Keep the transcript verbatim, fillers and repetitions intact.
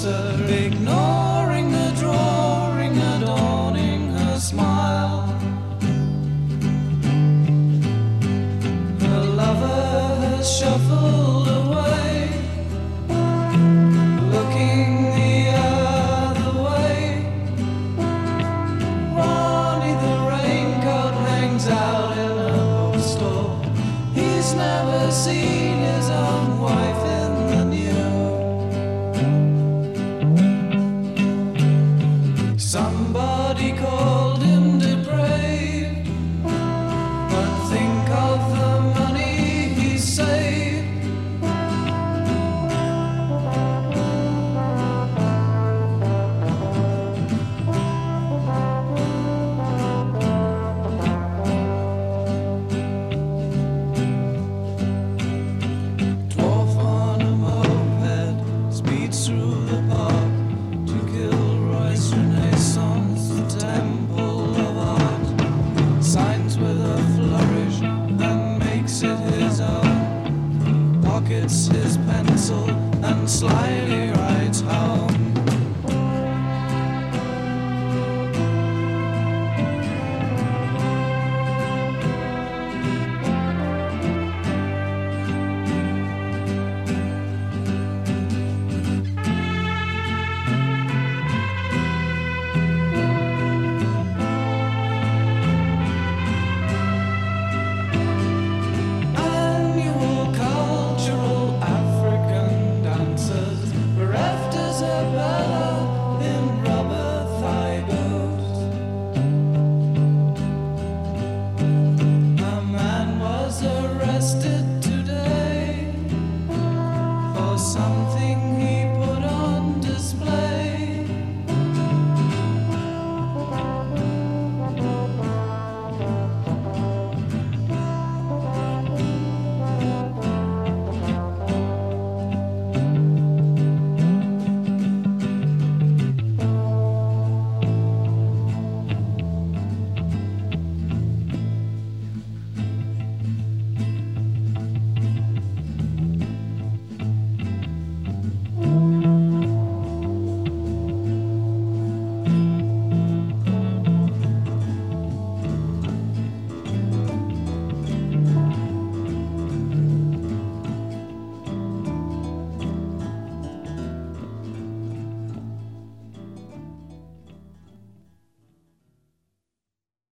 dancer, ignoring the drawing, adorning her smile. Her lover has shuffled away, looking the other way. Ronnie the raincoat hangs out in a bookstore. He's never seen his own wife in the nude. Somebody called him depraved, but think of the money he saved. Dwarf on a moped speeds through the park to Gilroy's Renaissance, the temple of art. Signs with a flourish and makes it his own. Pockets his pencil and slyly writes home. Annual cultural African dances bereft Isabella in rubber thigh boots. A man was arrested today for something he